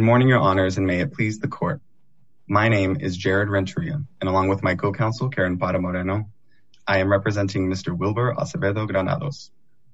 morning, Your Honors, and may it please the Court. My name is Jared Renteria, and along with my co-counsel, Karen Parra Moreno, I am representing Mr. Wilber Acevedo Granados.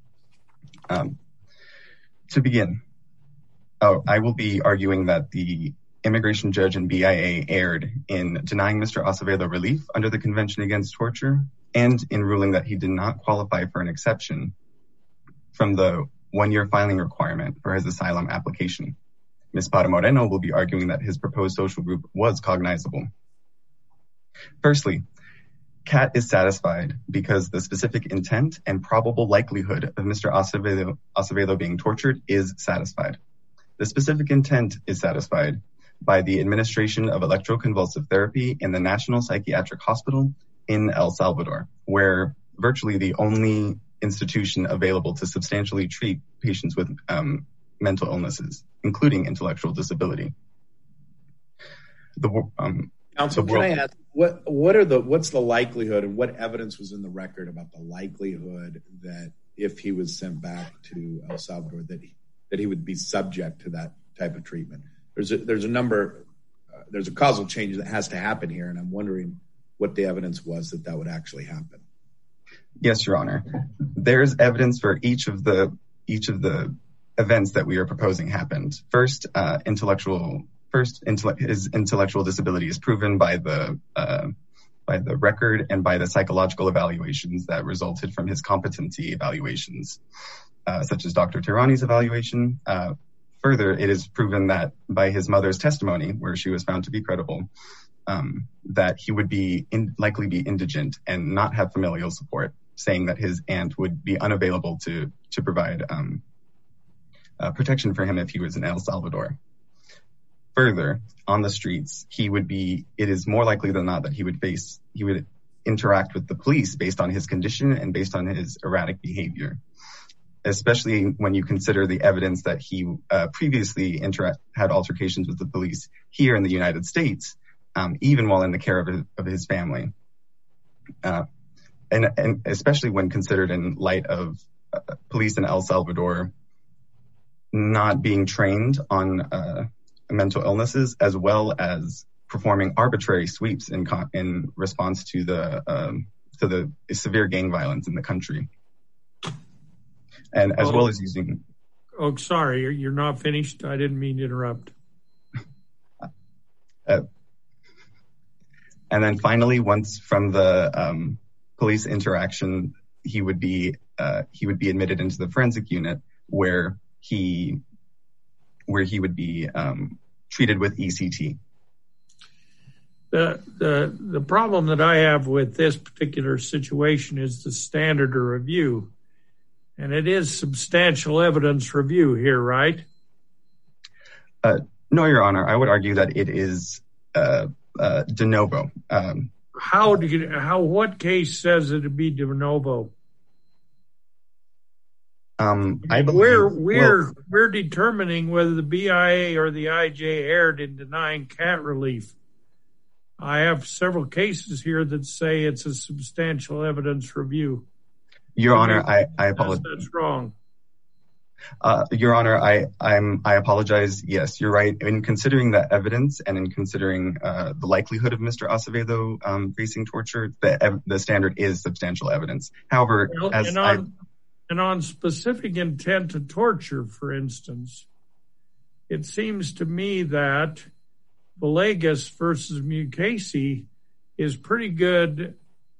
To begin, I will be arguing that the immigration judge and BIA erred in denying Mr. Acevedo relief under the Convention Against Torture and in ruling that he did not qualify for an exception from the one-year filing requirement for his asylum application. Ms. Parra Moreno will be arguing that his proposed social group was cognizable. Firstly, CAT is satisfied because the specific intent and probable likelihood of Mr. Acevedo being tortured is satisfied. The specific intent is satisfied by the administration of electroconvulsive therapy in the National Psychiatric Hospital in El Salvador, where virtually the only institution available to substantially treat patients with mental illnesses, including intellectual disability. Counsel, can I ask, what's the likelihood and what evidence was in the record about the likelihood that if he was sent back to El Salvador that he would be subject to that type of treatment? There's a causal change that has to happen here, and I'm wondering what the evidence was that would actually happen. Yes, Your Honor. There's evidence for each of the events that we are proposing happened. First, his intellectual disability is proven by the record and by the psychological evaluations that resulted from his competency evaluations, such as Dr. Tirani's evaluation. Further, it is proven that by his mother's testimony, where she was found to be credible, that he would likely be indigent and not have familial support, saying that his aunt would be unavailable to provide protection for him if he was in El Salvador. Further, on the streets, it is more likely than not that he would interact with the police based on his condition and based on his erratic behavior, especially when you consider the evidence that he previously had altercations with the police here in the United States, even while in the care of his family. And especially when considered in light of police in El Salvador not being trained on mental illnesses, as well as performing arbitrary sweeps in response to the severe gang violence in the country. And as well as using... Oh, sorry, you're not finished. I didn't mean to interrupt. And then finally, once from the police interaction, he would be admitted into the forensic unit where he would be treated with ECT. The problem that I have with this particular situation is the standard of review. And it is substantial evidence review here, right? No, Your Honor. I would argue that it is de novo. What case says it'd be de novo? We're determining whether the BIA or the IJ erred in denying CAT relief. I have several cases here that say it's a substantial evidence review. Your Honor, I apologize. That's wrong. Your Honor, I apologize. Yes, you're right. In considering the evidence and in considering the likelihood of Mr. Acevedo facing torture, the standard is substantial evidence. However, on specific intent to torture, for instance, it seems to me that Villegas versus Mukasey is pretty good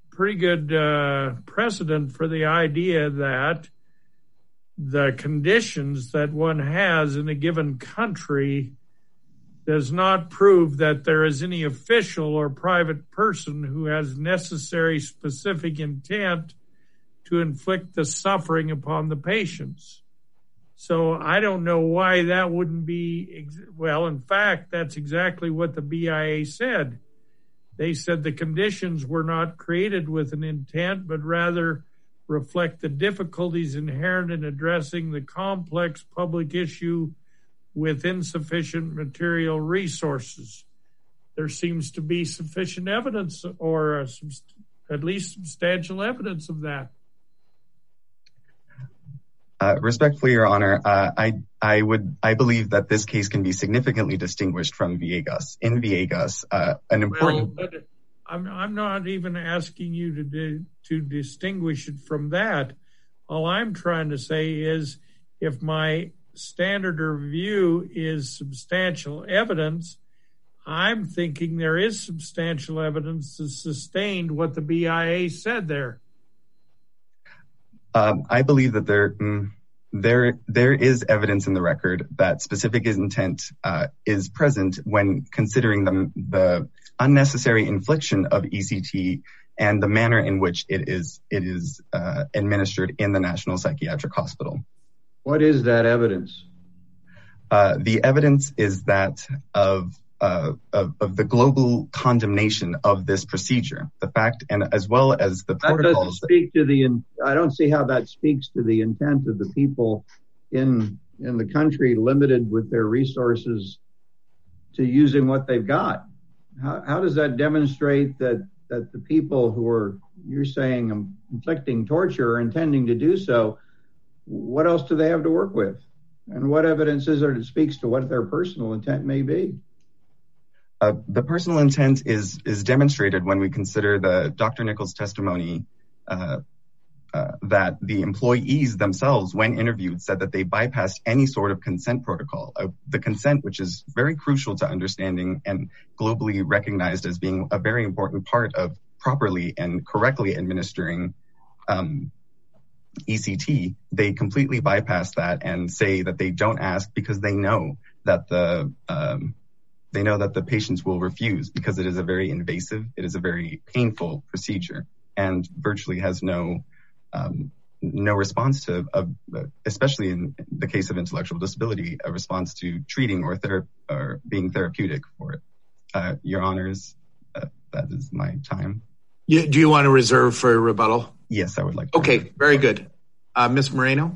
precedent for the idea that the conditions that one has in a given country does not prove that there is any official or private person who has necessary specific intent to inflict the suffering upon the patients. So I don't know why that wouldn't be, well, in fact, that's exactly what the BIA said. They said the conditions were not created with an intent, but rather reflect the difficulties inherent in addressing the complex public issue with insufficient material resources. There seems to be sufficient evidence, or at least substantial evidence of that. Respectfully, Your Honor, I believe that this case can be significantly distinguished from Villegas. In Villegas, an important. Well, but I'm not even asking you to distinguish it from that. All I'm trying to say is, if my standard of review is substantial evidence, I'm thinking there is substantial evidence to sustain what the BIA said there. I believe that there is evidence in the record that specific intent is present when considering the unnecessary infliction of ECT and the manner in which it is administered in the National Psychiatric Hospital. What is that evidence? The evidence is that of the global condemnation of this procedure, the fact, and as well as the protocols. I don't see how that speaks to the intent of the people in the country limited with their resources to using what they've got. How does that demonstrate that the people who are, you're saying, inflicting torture or intending to do so, what else do they have to work with? And what evidence is there that speaks to what their personal intent may be? The personal intent is demonstrated when we consider the Dr. Nichols' testimony that the employees themselves, when interviewed, said that they bypassed any sort of consent protocol. The consent, which is very crucial to understanding and globally recognized as being a very important part of properly and correctly administering ECT, they completely bypass that and say that they don't ask because they know that the patients will refuse, because it is a very invasive, it is a very painful procedure, and virtually has no response to, especially in the case of intellectual disability, a response to treating or being therapeutic for it. Your Honors, that is my time. Do you want to reserve for rebuttal? Yes, I would like to. Okay, very good. Ms. Moreno?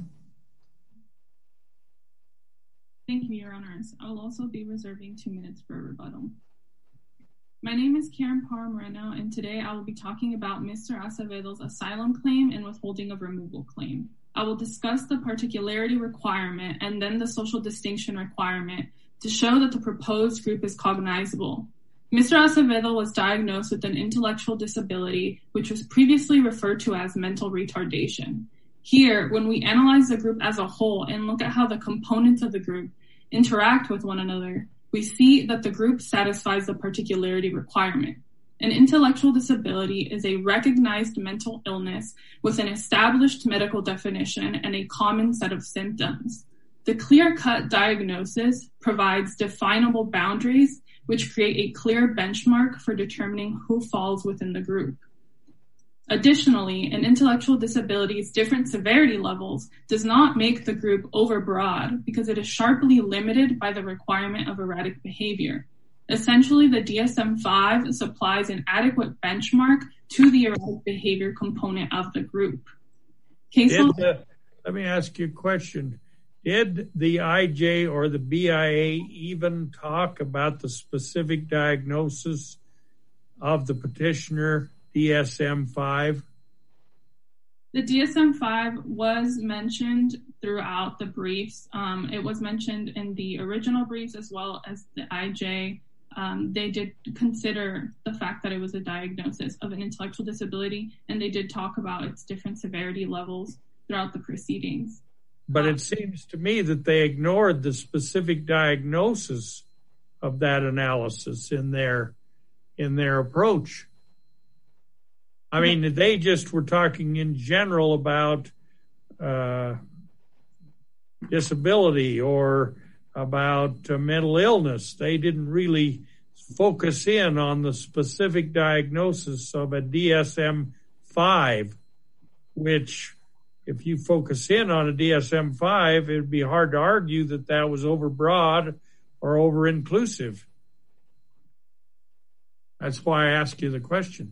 Thank you, Your Honors. I will also be reserving 2 minutes for rebuttal. My name is Karen Parra Moreno, and today I will be talking about Mr. Acevedo's asylum claim and withholding of removal claim. I will discuss the particularity requirement and then the social distinction requirement to show that the proposed group is cognizable. Mr. Acevedo was diagnosed with an intellectual disability, which was previously referred to as mental retardation. Here, when we analyze the group as a whole and look at how the components of the group interact with one another, we see that the group satisfies the particularity requirement. An intellectual disability is a recognized mental illness with an established medical definition and a common set of symptoms. The clear-cut diagnosis provides definable boundaries which create a clear benchmark for determining who falls within the group. Additionally, an intellectual disability's different severity levels does not make the group overbroad because it is sharply limited by the requirement of erratic behavior. Essentially, the DSM-5 supplies an adequate benchmark to the erratic behavior component of the group. Let me ask you a question. Did the IJ or the BIA even talk about the specific diagnosis of the petitioner, DSM-5? The DSM-5 was mentioned throughout the briefs. It was mentioned in the original briefs as well as the IJ. They did consider the fact that it was a diagnosis of an intellectual disability, and they did talk about its different severity levels throughout the proceedings. But it seems to me that they ignored the specific diagnosis of that analysis in their approach. I mean, they just were talking in general about disability or about mental illness. They didn't really focus in on the specific diagnosis of a DSM-5, which, if you focus in on a DSM-5, it'd be hard to argue that that was overbroad or over-inclusive. That's why I ask you the question.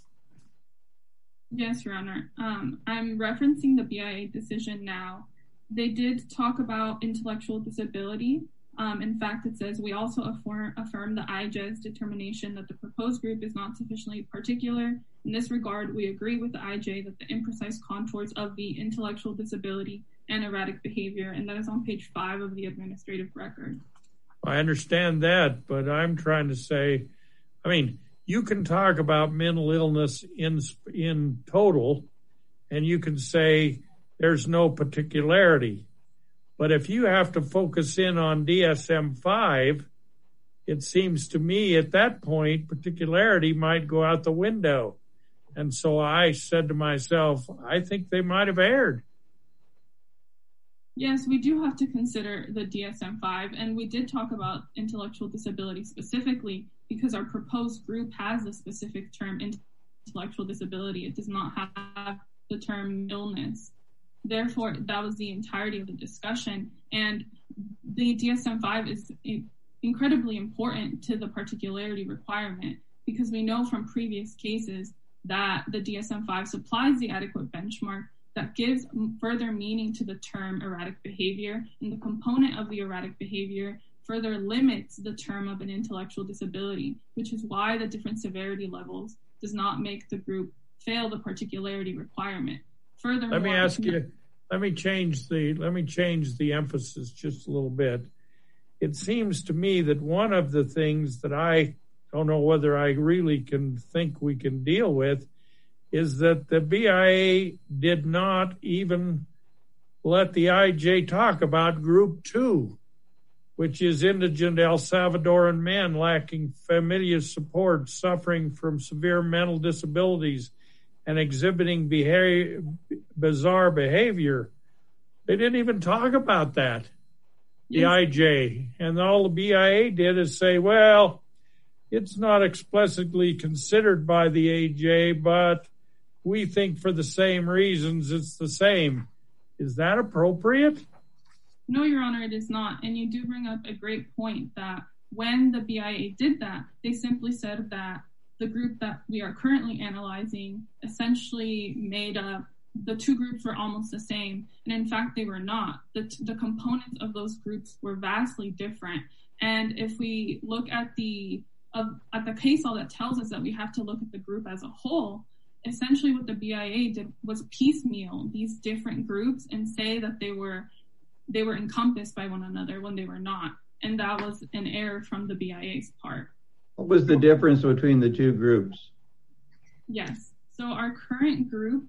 Yes, Your Honor. I'm referencing the BIA decision now. They did talk about intellectual disability. In fact, it says, we also affirm the IJ's determination that the proposed group is not sufficiently particular. In this regard, we agree with the IJ that the imprecise contours of the intellectual disability and erratic behavior, and that is on page 5 of the administrative record. I understand that, but I'm trying to say, I mean, you can talk about mental illness in total, and you can say there's no particularity. But if you have to focus in on DSM-5, it seems to me at that point, particularity might go out the window. And so I said to myself, I think they might have erred. Yes, we do have to consider the DSM-5, and we did talk about intellectual disability specifically because our proposed group has the specific term intellectual disability. It does not have the term illness. Therefore, that was the entirety of the discussion, and the DSM-5 is incredibly important to the particularity requirement because we know from previous cases that the DSM-5 supplies the adequate benchmark that gives further meaning to the term erratic behavior, and the component of the erratic behavior further limits the term of an intellectual disability, which is why the different severity levels does not make the group fail the particularity requirement. Furthermore, let me change the emphasis just a little bit. It seems to me that one of the things that I don't know whether I really can think we can deal with is that the BIA did not even let the IJ talk about group 2, which is indigent El Salvadoran men lacking familial support, suffering from severe mental disabilities, and exhibiting bizarre behavior. They didn't even talk about that, the IJ. And all the BIA did is say, well, it's not explicitly considered by the AJ, but we think for the same reasons it's the same. Is that appropriate? No, Your Honor, it is not. And you do bring up a great point that when the BIA did that, they simply said that the group that we are currently analyzing essentially made up, the two groups were almost the same. And in fact, they were not. The components of those groups were vastly different. And if we look at the case law that tells us that we have to look at the group as a whole, essentially what the BIA did was piecemeal these different groups and say that they were encompassed by one another when they were not. And that was an error from the BIA's part. What was the difference between the two groups? Yes. So our current group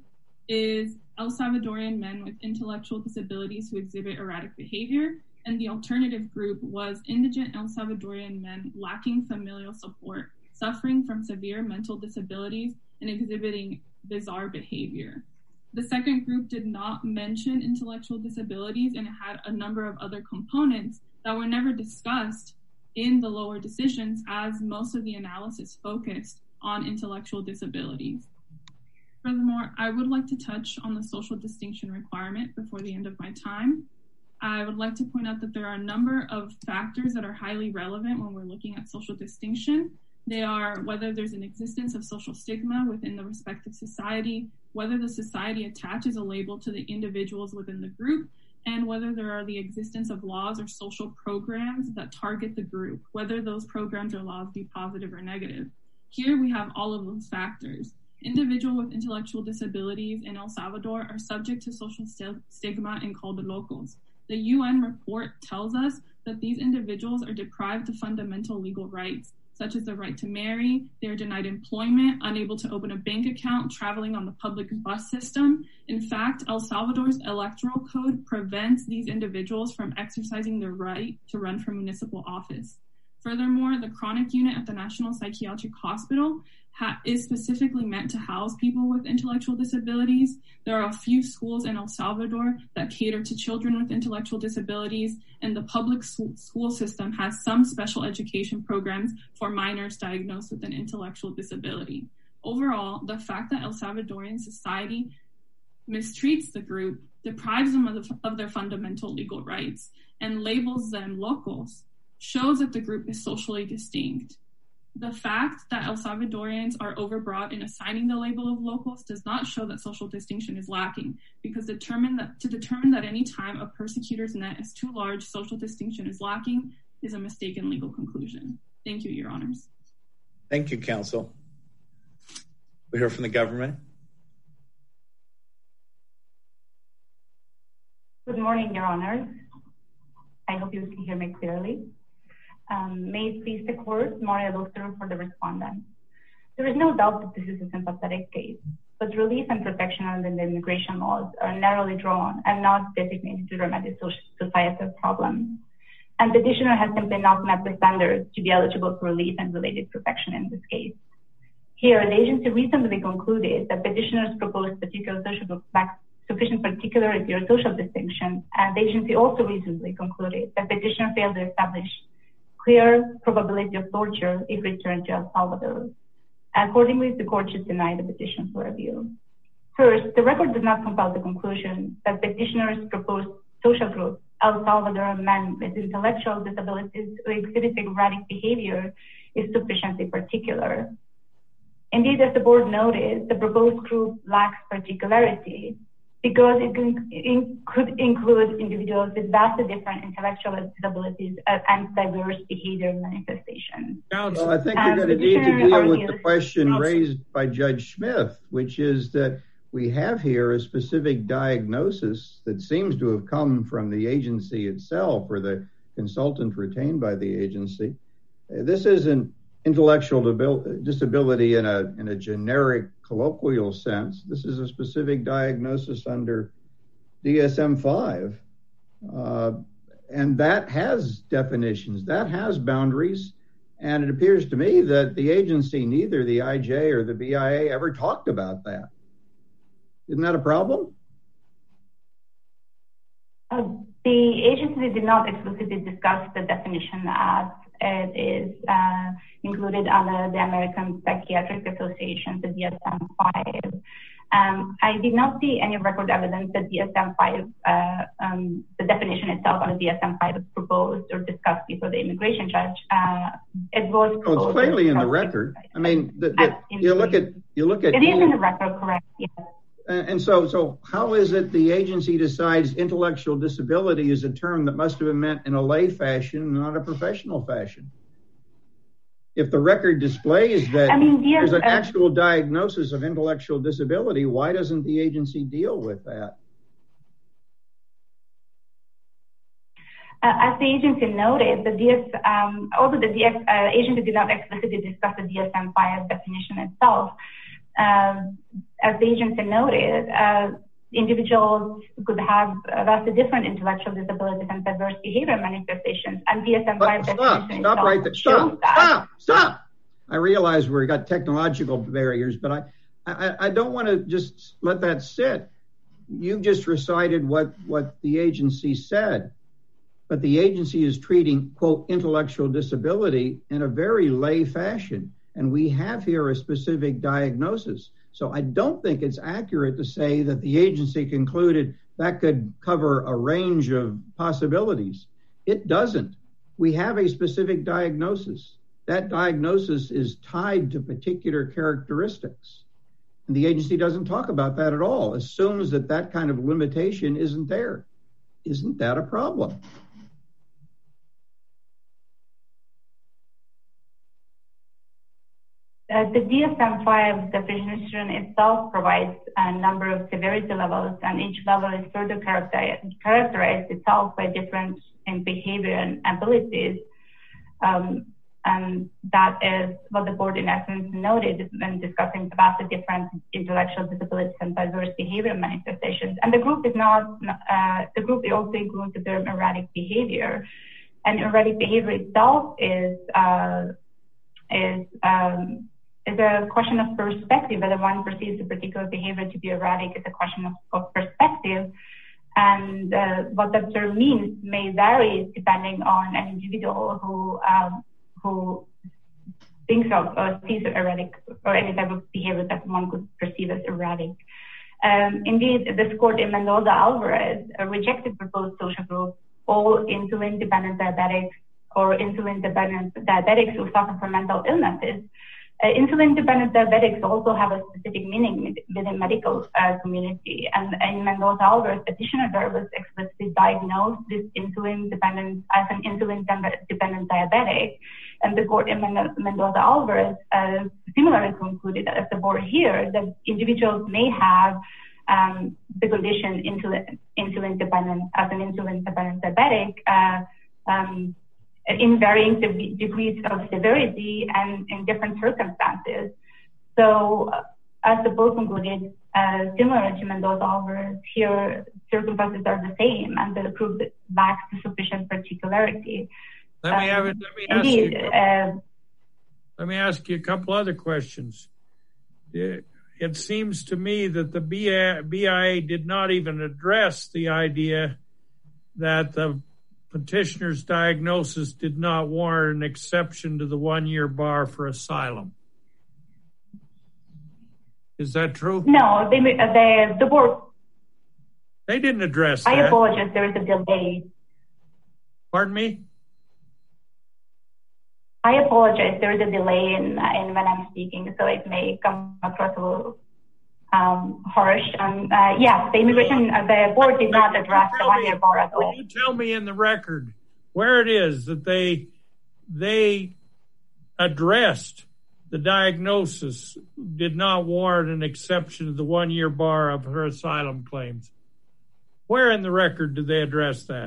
is El Salvadorian men with intellectual disabilities who exhibit erratic behavior. And the alternative group was indigent El Salvadorian men lacking familial support, suffering from severe mental disabilities, and exhibiting bizarre behavior. The second group did not mention intellectual disabilities, and it had a number of other components that were never discussed in the lower decisions, as most of the analysis focused on intellectual disabilities. Furthermore, I would like to touch on the social distinction requirement before the end of my time. I would like to point out that there are a number of factors that are highly relevant when we're looking at social distinction. They are whether there's an existence of social stigma within the respective society, whether the society attaches a label to the individuals within the group, and whether there are the existence of laws or social programs that target the group, whether those programs or laws be positive or negative. Here we have all of those factors. Individuals with intellectual disabilities in El Salvador are subject to social stigma and called locals. The UN report tells us that these individuals are deprived of fundamental legal rights, such as the right to marry, they are denied employment, unable to open a bank account, traveling on the public bus system. In fact, El Salvador's electoral code prevents these individuals from exercising their right to run for municipal office. Furthermore, the chronic unit at the National Psychiatric Hospital is specifically meant to house people with intellectual disabilities. There are a few schools in El Salvador that cater to children with intellectual disabilities, and the public school system has some special education programs for minors diagnosed with an intellectual disability. Overall, the fact that El Salvadorian society mistreats the group, deprives them of their fundamental legal rights, and labels them locals shows that the group is socially distinct. The fact that El Salvadorians are overbroad in assigning the label of locals does not show that social distinction is lacking, because to determine that any time a persecutor's net is too large, social distinction is lacking, is a mistaken legal conclusion. Thank you, Your Honors. Thank you, counsel. We hear from the government. Good morning, Your Honors. I hope you can hear me clearly. May it please the court, Maria Luxer for the respondent. There is no doubt that this is a sympathetic case, but relief and protection under the immigration laws are narrowly drawn and not designated to remedy societal problems. And the petitioner has simply not met the standards to be eligible for relief and related protection in this case. Here, the agency recently concluded that petitioners proposed particular social groups lack sufficient particularity or social distinction, and the agency also recently concluded that petitioner failed to establish clear probability of torture if returned to El Salvador. Accordingly, the court should deny the petition for review. First, the record does not compel the conclusion that petitioners proposed social group, El Salvador men with intellectual disabilities who exhibit erratic behavior, is sufficiently particular. Indeed, as the board noted, the proposed group lacks particularity because it could include individuals with vastly different intellectual disabilities and diverse behavior manifestations. Well, I think we're going to need to deal with the question raised by Judge Smith, which is that we have here a specific diagnosis that seems to have come from the agency itself or the consultant retained by the agency. This isn't intellectual disability in a generic colloquial sense. This is a specific diagnosis under DSM-5. And that has definitions, that has boundaries. And it appears to me that the agency, neither the IJ or the BIA, ever talked about that. Isn't that a problem? The agency did not explicitly discuss the definition as it is included under the American Psychiatric Association, the DSM-5. I did not see any record evidence that DSM-5, the definition itself on the DSM-5 was proposed or discussed before the immigration judge. It was proposed. It's clearly in the record. I mean, you look at. It is in the record, correct? Yes. And so how is it the agency decides intellectual disability is a term that must have been meant in a lay fashion, not a professional fashion? If the record displays that there's an actual diagnosis of intellectual disability, why doesn't the agency deal with that? As the agency noted, although the agency did not explicitly discuss the DSM-5 definition itself, as the agency noted, individuals could have vastly different intellectual disabilities and diverse behavior manifestations. And DSM-5 definition stop right there. Stop. I realize we've got technological barriers, but I don't want to just let that sit. You just recited what the agency said, but the agency is treating, quote, intellectual disability in a very lay fashion. And we have here a specific diagnosis. So I don't think it's accurate to say that the agency concluded that could cover a range of possibilities. It doesn't. We have a specific diagnosis. That diagnosis is tied to particular characteristics. And the agency doesn't talk about that at all, assumes that kind of limitation isn't there. Isn't that a problem? The DSM-5 definition itself provides a number of severity levels, and each level is further characterized itself by difference in behavior and abilities. And that is what the board in essence noted when discussing about the different intellectual disabilities and diverse behavior manifestations. And the group is not, the group also includes the term erratic behavior. And erratic behavior itself is a question of perspective. Whether one perceives a particular behavior to be erratic is a question of perspective. And what that term means may vary depending on an individual who thinks of or sees erratic or any type of behavior that one could perceive as erratic. Indeed, this court in Mendoza-Alvarez rejected proposed social groups, all insulin-dependent diabetics or insulin-dependent diabetics who suffer from mental illnesses. Insulin-dependent diabetics also have a specific meaning within medical community. And in Mendoza-Alvarez, petitioner there was explicitly diagnosed this insulin-dependent as an insulin-dependent diabetic. And the court in Mendoza-Alvarez similarly concluded as the board here that individuals may have the condition insulin dependent as an insulin dependent diabetic in varying degrees of severity and in different circumstances. So as the board concluded, similar to Mendoza-Alvarez, here circumstances are the same and the group lacks the sufficient particularity. Let me ask you a couple other questions. It seems to me that the BIA did not even address the idea that the petitioner's diagnosis did not warrant an exception to the 1-year bar for asylum. Is that true? No, the board. They didn't address that. I apologize, there is a delay. Pardon me? I apologize, there is a delay in when I'm speaking, so it may come across a little harsh. The board did not address the 1-year bar at all. Will you tell me in the record where it is that they addressed the diagnosis did not warrant an exception to the 1-year bar of her asylum claims? Where in the record did they address that?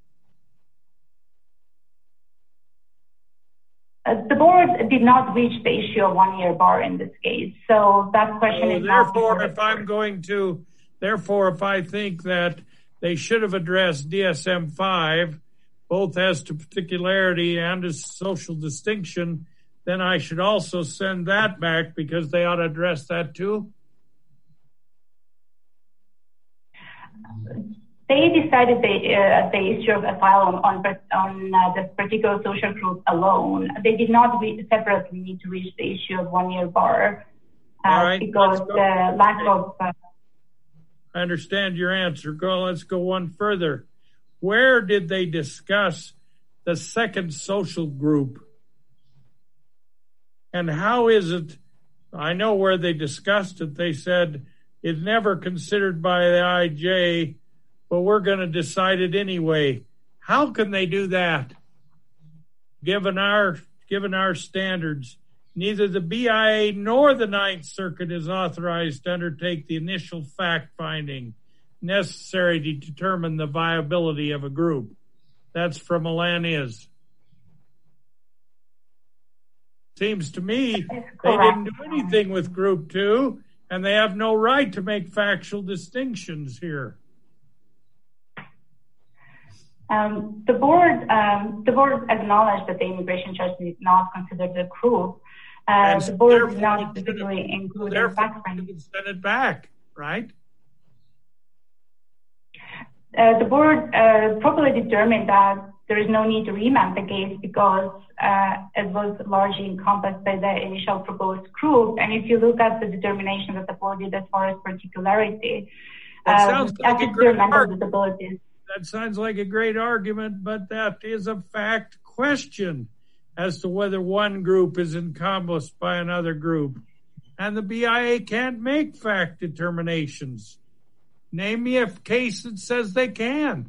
The board did not reach the issue of 1-year bar in this case. So that question is not... Therefore, if I think that they should have addressed DSM-5, both as to particularity and as social distinction, then I should also send that back because they ought to address that too? They decided the issue of asylum on this particular social group alone. They did not separately need to reach the issue of 1-year bar because the lack of... I understand your answer. Let's go one further. Where did they discuss the second social group? And how is it? I know where they discussed it. They said it's never considered by the IJ, but we're going to decide it anyway. How can they do that? Given our standards, neither the BIA nor the Ninth Circuit is authorized to undertake the initial fact-finding necessary to determine the viability of a group. That's from Alanis. Seems to me they didn't do anything with Group 2, and they have no right to make factual distinctions here. The board acknowledged that the immigration judge did not consider the group. The board did not specifically include their fact-finding. Send it back, right? The board properly determined that there is no need to remand the case because it was largely encompassed by the initial proposed group. And if you look at the determination that the board did as far as particularity, that sounds like a great argument, but that is a fact question as to whether one group is encompassed by another group. And the BIA can't make fact determinations. Name me a case that says they can.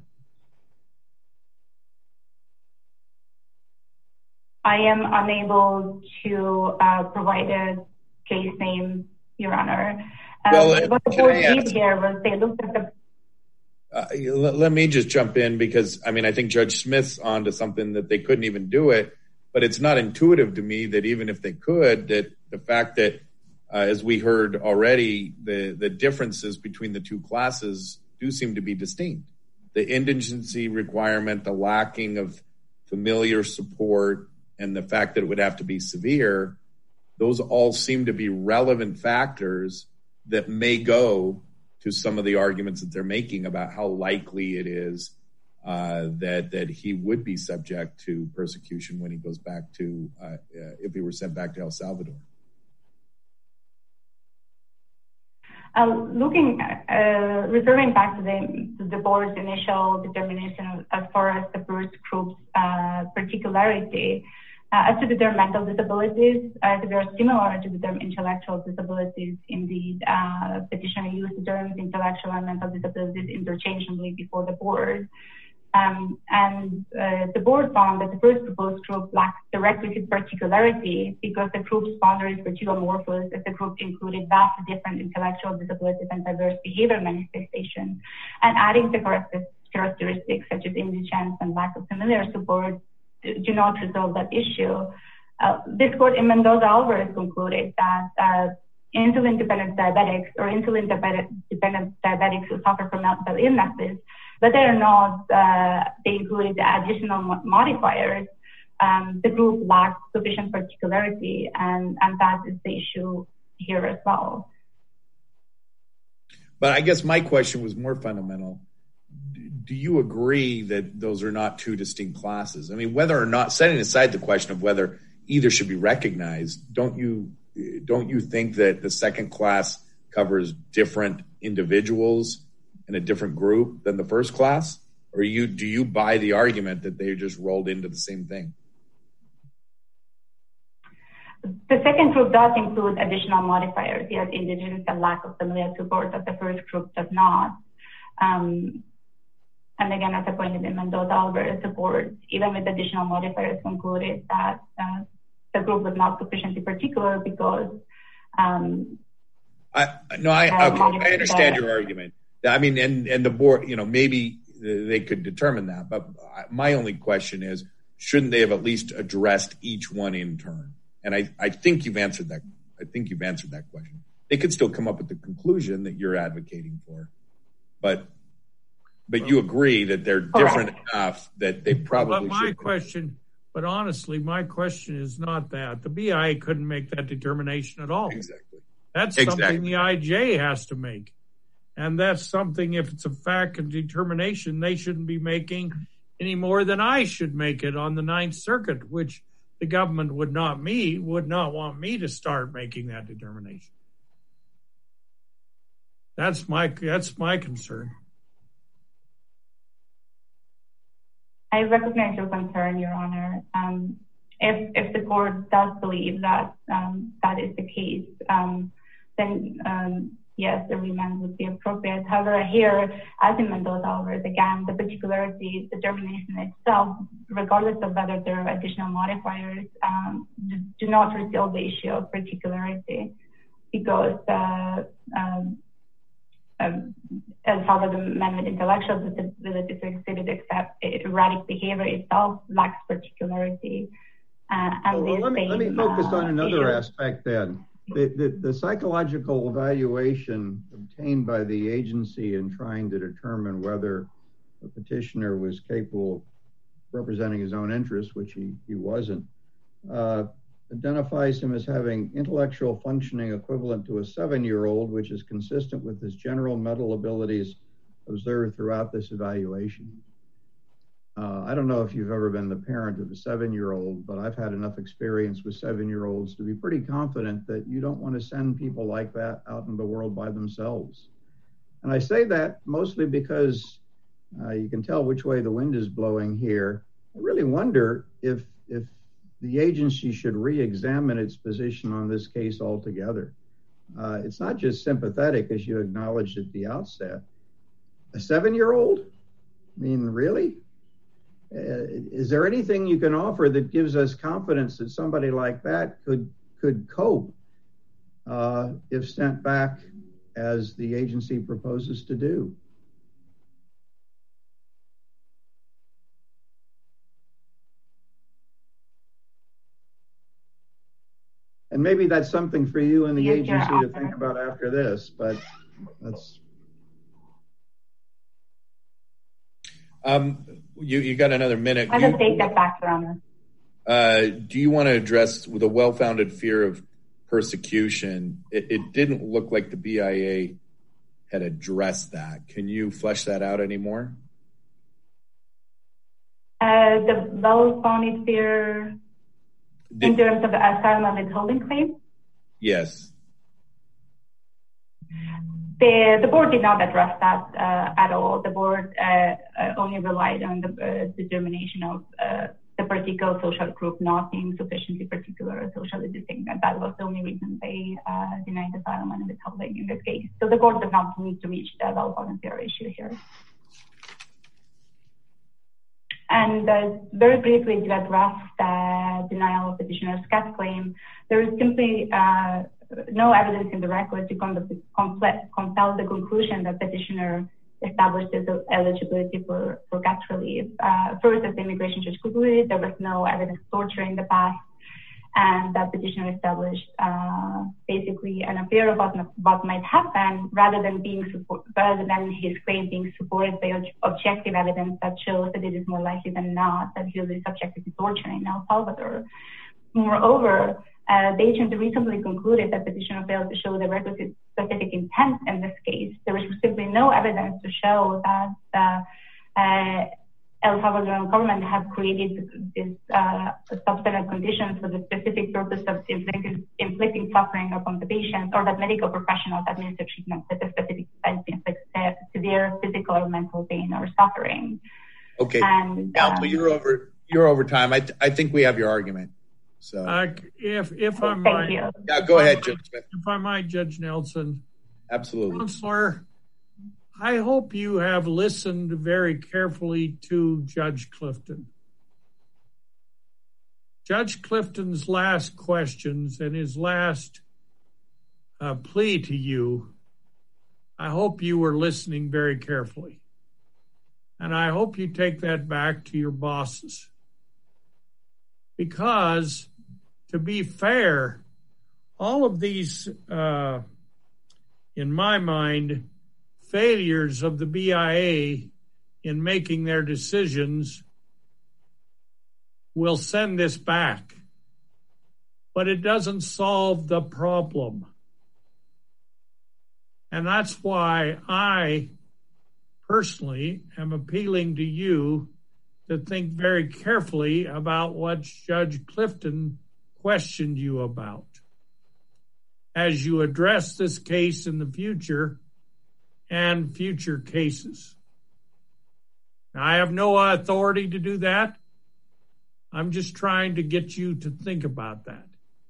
I am unable to provide a case name, Your Honor. What the board did here was they looked at the... Let me just jump in because, I think Judge Smith's onto something that they couldn't even do it, but it's not intuitive to me that even if they could, that the fact that, as we heard already, the differences between the two classes do seem to be distinct. The indigency requirement, the lacking of familiar support, and the fact that it would have to be severe, those all seem to be relevant factors that may go to some of the arguments that they're making about how likely it is that he would be subject to persecution when he goes back to, if he were sent back to El Salvador. Referring back to the board's initial determination as far as the first group's particularity, as to the term mental disabilities, they are similar to the term intellectual disabilities. Indeed, petitioner used the terms intellectual and mental disabilities interchangeably before the board. And the board found that the first proposed group lacked the requisite particularity because the group's boundaries were too amorphous, as the group included vastly different intellectual disabilities and diverse behavior manifestations, and adding the characteristics such as indigence and lack of familiar support do not resolve that issue. This court in Mendoza-Alvarez concluded that insulin-dependent diabetics or insulin-dependent diabetics who suffer from multiple illnesses, whether or not they included the additional modifiers, the group lacks sufficient particularity, and that is the issue here as well. But I guess my question was more fundamental. Do you agree that those are not two distinct classes? I mean, whether or not, setting aside the question of whether either should be recognized, don't you think that the second class covers different individuals in a different group than the first class? Or do you buy the argument that they just rolled into the same thing? The second group does include additional modifiers, yes, indigence and lack of familiar support, that the first group does not. And again, as I pointed in Mendoza-Alvarez support, even with additional modifiers, concluded that the group was not sufficiently particular because I understand your argument. I mean, and the board, maybe they could determine that. But my only question is, shouldn't they have at least addressed each one in turn? And I think you've answered that. I think you've answered that question. They could still come up with the conclusion that you're advocating for, but you agree that they're different enough that they probably should. But honestly, my question is not that. The BIA couldn't make that determination at all. Exactly. That's something the IJ has to make. And that's something, if it's a fact and determination, they shouldn't be making any more than I should make it on the Ninth Circuit, which the government would not want me to start making that determination. That's my concern. I recognize your concern, Your Honor. If the court does believe that that is the case, then yes, the remand would be appropriate. However, here, as in Mendoza-Alvarez, again, the particularity determination itself, regardless of whether there are additional modifiers, do not resolve the issue of particularity, because as far as the man with intellectual disabilities to exhibit erratic behavior itself lacks particularity. Let me focus on another aspect then. The psychological evaluation obtained by the agency in trying to determine whether the petitioner was capable of representing his own interests, which he wasn't, identifies him as having intellectual functioning equivalent to a 7-year-old, which is consistent with his general mental abilities observed throughout this evaluation. I don't know if you've ever been the parent of a 7-year-old, but I've had enough experience with 7-year-olds to be pretty confident that you don't want to send people like that out in the world by themselves. And I say that mostly because you can tell which way the wind is blowing here. I really wonder if the agency should re-examine its position on this case altogether. It's not just sympathetic, as you acknowledged at the outset. A 7-year-old? I mean, really? Is there anything you can offer that gives us confidence that somebody like that could cope if sent back as the agency proposes to do? And maybe that's something for you and the agency to think about after this, but that's... You got another minute. I will take that back, Your Honor. Do you want to address with a well-founded fear of persecution? It didn't look like the BIA had addressed that. Can you flesh that out anymore? The well-founded fear in terms of the asylum and withholding claim? Yes. The board did not address that at all. The board only relied on the determination of the particular social group not being sufficiently particular or socially distinct. And that was the only reason they denied asylum and withholding in this case. So the court does not need to reach the well-founded fear issue here. And very briefly to address the denial of petitioner's CAT claim, there is simply no evidence in the record to compel the conclusion that petitioner established his eligibility for CAT relief. First, as the immigration judge concluded, there was no evidence of torture in the past, and that petitioner established basically an affair of what might happen rather than his claim being supported by objective evidence that shows that it is more likely than not that he will be subjected to torture in El Salvador. Moreover, the agency recently concluded that petitioner failed to show the requisite specific intent in this case. There was simply no evidence to show that the El Salvadoran government had created these substantive conditions for the specific purpose of inflicting suffering upon the patient, or that medical professionals administer treatment with a specific intent to inflict severe physical or mental pain or suffering. Okay, Counsel, you're over time. I think we have your argument. So, if I might, go ahead, Judge Smith. If I might, Judge Nelson. Absolutely, Counselor. I hope you have listened very carefully to Judge Clifton. Judge Clifton's last questions and his last plea to you, I hope you were listening very carefully. And I hope you take that back to your bosses. Because, to be fair, all of these, in my mind, failures of the BIA in making their decisions will send this back. But it doesn't solve the problem. And that's why I personally am appealing to you to think very carefully about what Judge Clifton questioned you about as you address this case in the future and future cases. Now, I have no authority to do that. I'm just trying to get you to think about that.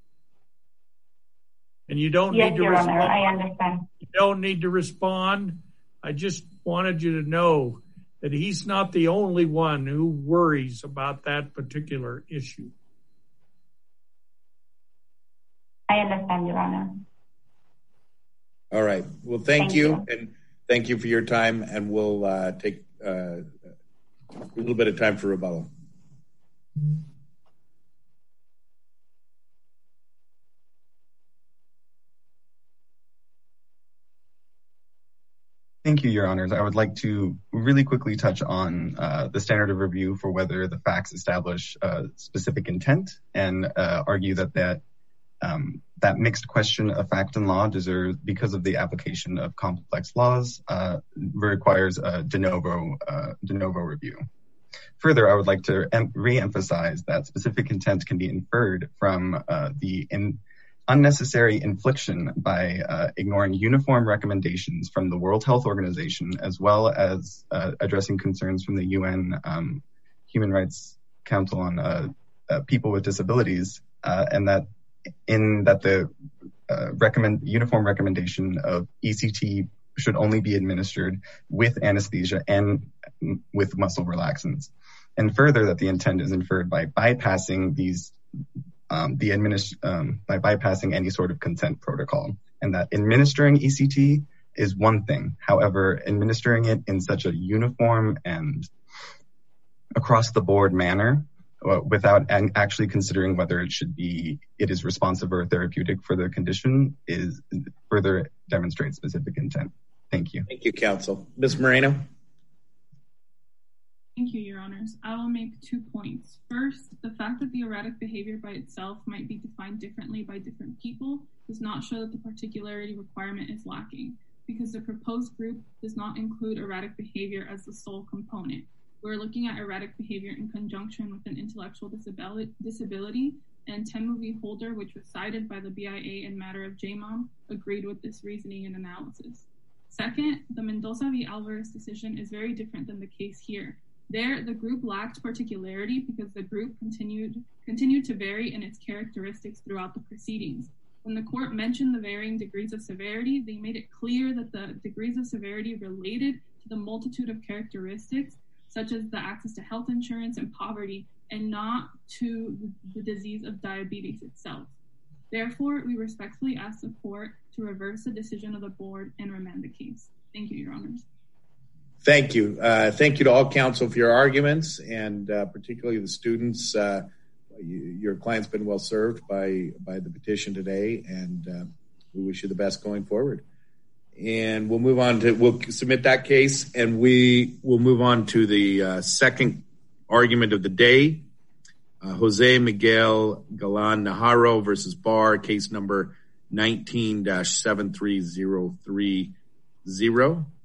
And you don't need to respond. Honor, I understand. You don't need to respond. I just wanted you to know that he's not the only one who worries about that particular issue. I understand, Your Honor. All right. Well, thank you. And thank you for your time. And we'll take a little bit of time for rebuttal. Thank you, Your Honors. I would like to really quickly touch on the standard of review for whether the facts establish specific intent, and argue that mixed question of fact and law deserves, because of the application of complex laws, requires a de novo review. Further, I would like to re-emphasize that specific intent can be inferred from the unnecessary infliction by ignoring uniform recommendations from the World Health Organization, as well as addressing concerns from the UN Human Rights Council on people with disabilities, and that the uniform recommendation of ECT should only be administered with anesthesia and with muscle relaxants. And further, that the intent is inferred by bypassing by bypassing any sort of consent protocol, and that administering ECT is one thing. However, administering it in such a uniform and across the board manner, without actually considering whether it is responsive or therapeutic for the condition, is further demonstrates specific intent. Thank you. Thank you, counsel. Ms. Moreno. Thank you, Your Honors. I will make 2 points. First, the fact that the erratic behavior by itself might be defined differently by different people does not show that the particularity requirement is lacking, because the proposed group does not include erratic behavior as the sole component. We're looking at erratic behavior in conjunction with an intellectual disability, and Temu v. Holder, which was cited by the BIA in matter of JMOM, agreed with this reasoning and analysis. Second, the Mendoza v. Alvarez decision is very different than the case here. There, the group lacked particularity because the group continued to vary in its characteristics throughout the proceedings. When the court mentioned the varying degrees of severity, they made it clear that the degrees of severity related to the multitude of characteristics, such as the access to health insurance and poverty, and not to the disease of diabetes itself. Therefore, we respectfully ask the court to reverse the decision of the board and remand the case. Thank you, Your Honors. Thank you. Thank you to all counsel for your arguments, and particularly the students. Your client's been well served by the petition today, and we wish you the best going forward. And we'll submit that case, and we will move on to the second argument of the day. Jose Miguel Galan Najarro versus Barr, case number 19-73030.